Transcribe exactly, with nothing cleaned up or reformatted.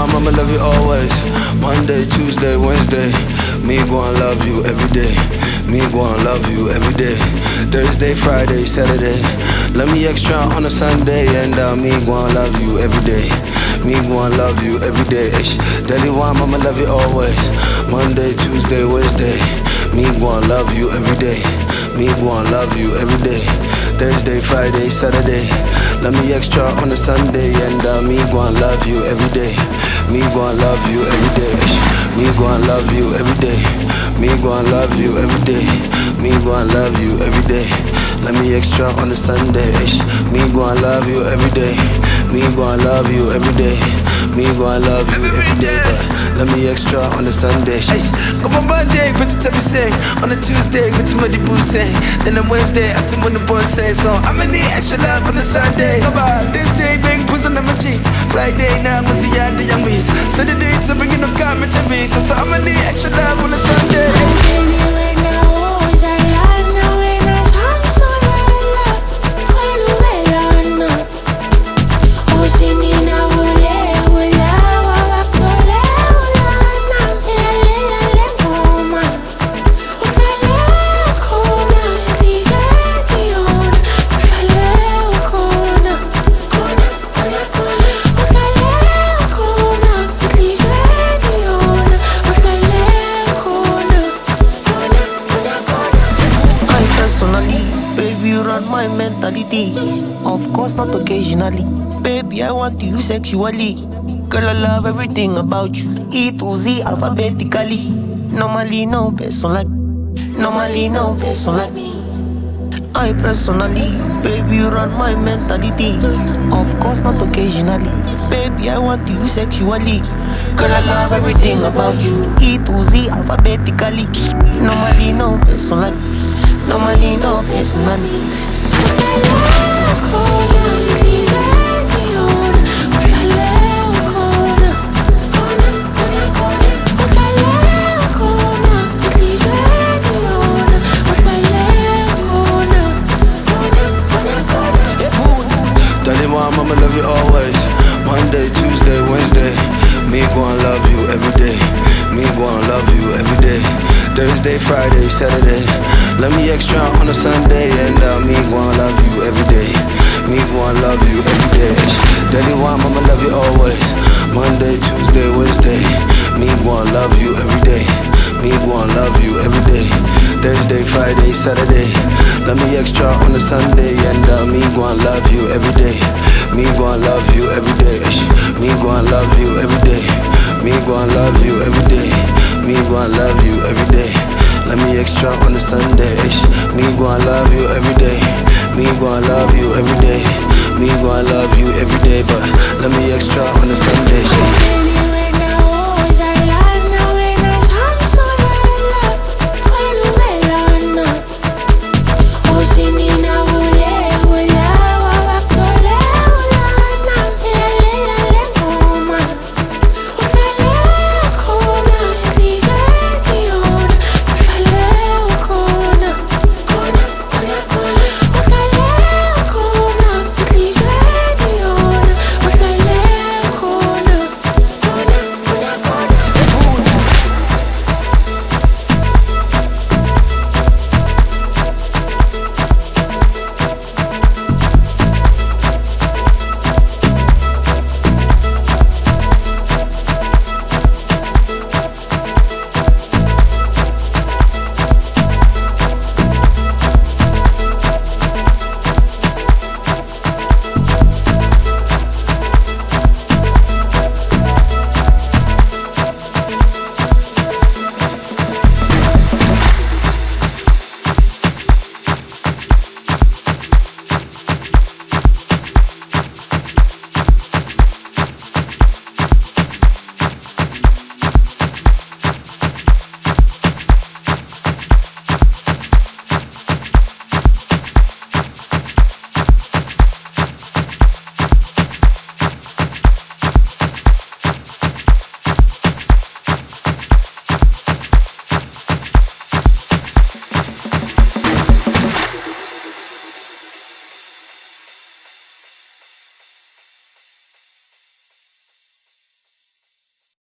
one, I'ma love you always. Monday, Tuesday, Wednesday. Me gon' love you every day. Me gon' love you every day. Thursday, Friday, Saturday. Love me extra on a Sunday, and uh, me gon' love you every day. Me gon' love you every day. Daddy one, I'ma love you always. Monday, Tuesday, Wednesday. Me gon' love you every day. Me gon' love you every day. Thursday, Friday, Saturday. Love me extra on a Sunday, and uh, me gon' love you every day. Me gon' love you every day. Me gon' love you every day. Me gon' love you every day. Me gon' love you every day. Let me extra on a Sunday. Me gon' love you every day. Me gon' love you every day. Me gon' love you every day. But let me extra on a Sunday. Come on Monday, but you tell me say. On a Tuesday, but you money boo say. Then on Wednesday, after when the boy say. So I'ma need extra love on a Sunday. About this day, big puss on my cheek. Friday, now I'm see ya the young bees. Saturday, so bring in no comment and bees. So I'ma need extra love on a Sunday. My mentality, of course not occasionally. Baby, I want you sexually. Girl, I love everything about you. E to Z alphabetically. Normally no person like, normally no person like me. I personally, baby, you run my mentality. Of course not occasionally. Baby, I want you sexually. Girl, I love everything about you. E to Z alphabetically. Normally no person like, normally no personally. Daddy one, I'ma love you always. Monday, Tuesday, Wednesday. Me gon' love you every day. Me gon' love you every day. Thursday, Friday, Saturday. Let me extra on a Sunday, and uh, me gon' love you every day. Me gon' love you every day. Daddy one, I'ma love you always. Monday, Tuesday, Wednesday. Me gon' love you every day. Me gon' love you every day. Thursday, Friday, Saturday. Let me extra on a Sunday, and uh, me gon' love you every day. Me gon' love you every day. Me gon' love you every day. Me gon' love you every day. Me gon' love you every day. Let me extra on a Sunday. Me gon' love you every day. Me gon' love you every day. Me gon' love you every day. But let me extra on a Sunday.